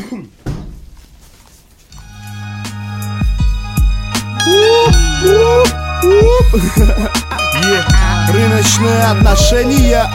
Рыночные отношения.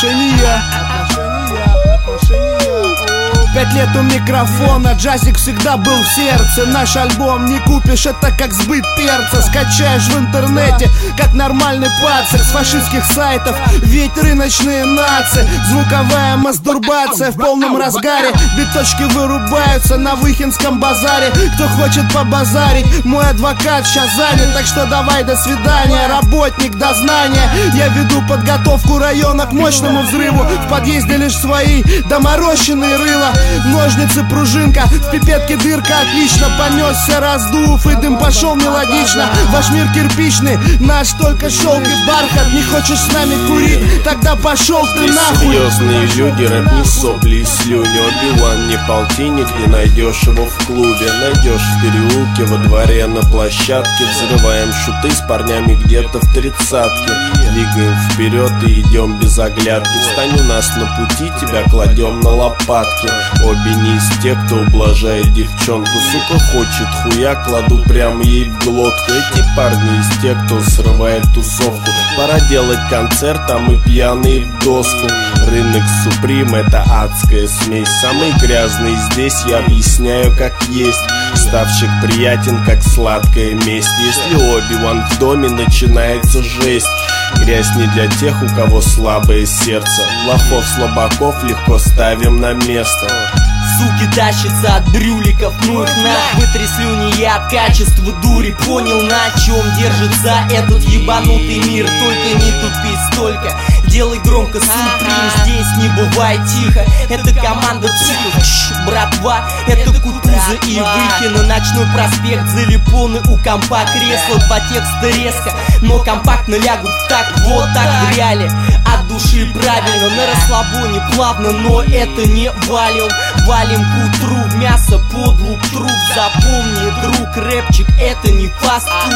5 лет у микрофона, джазик всегда был в сердце. Наш альбом не купишь, это как сбыт перца. Скачаешь в интернете, как нормальный пацак с фашистских сайтов, ведь рыночные нации. Звуковая мастурбация в полном разгаре. Биточки вырубаются на Выхинском базаре. Кто хочет побазарить, мой адвокат сейчас занят. Так что давай, до свидания, работник дознания. Я веду подготовку района к мощному взрыву. В подъезде лишь свои доморощенные рыла. Ножницы, пружинка, в пипетке дырка. Отлично, понесся раздув, и дым пошел мелодично. Ваш мир кирпичный, наш только шелк и бархат. Не хочешь с нами курить? Тогда пошел ты нахуй. Серьезные люди, рэп не сопли и слюни. Оби-Ван не полтинник, не найдешь его в клубе. Найдешь в переулке, во дворе, на площадке. Взрываем шуты с парнями где-то в 30-ке. Двигаем вперед и идем без оглядки. Встань у нас на пути, тебя кладем на лопатки. Обе не из тех, кто ублажает девчонку. Сука хочет хуя, кладу прямо ей в глотку. Эти парни из тех, кто срывает тусовку. Пора делать концерт, а мы пьяные в доску. Рынок Суприм — это адская смесь. Самый грязный здесь, я объясняю как есть. Ставщик приятен, как сладкая месть. Если Оби-Ван в доме, начинается жесть. Грязь не для тех, у кого слабое сердце. Лохов, слабаков легко ставим на место. Суки тащатся от брюликов, ну их нах. Вытри слюни я от качества дури. Понял, на чем держится этот ебанутый мир. Только не тупи столько, делай громко Суприм. Здесь не бывает тихо, это команда психов. Братва, это Кутуза и Выхино. Ночной проспект, залипоны у компа. Кресло, два текста резко, но компактно лягут в такт. Вот так в реале, от души правильно. На расслабоне плавно, но это не валим. Валим к утру, мясо под лук, труп. Запомни, друг, рэпчик — это не фастфуд.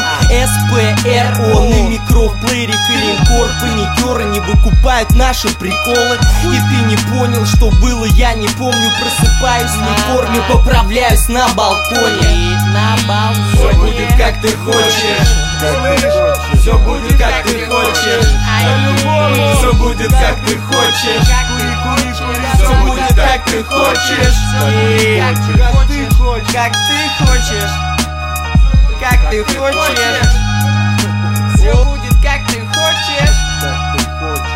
СПРО на микроплеере, Калинкор. Паникеры не выкупают наши приколы. И ты не понял, что было, я не помню. Просыпаюсь не в форме, поправляюсь на балконе. Все будет как ты хочешь. Все будет как ты хочешь. Все будет как ты хочешь. Все будет как ты хочешь. Как ты хочешь. Как ты хочешь. Все будет как ты хочешь.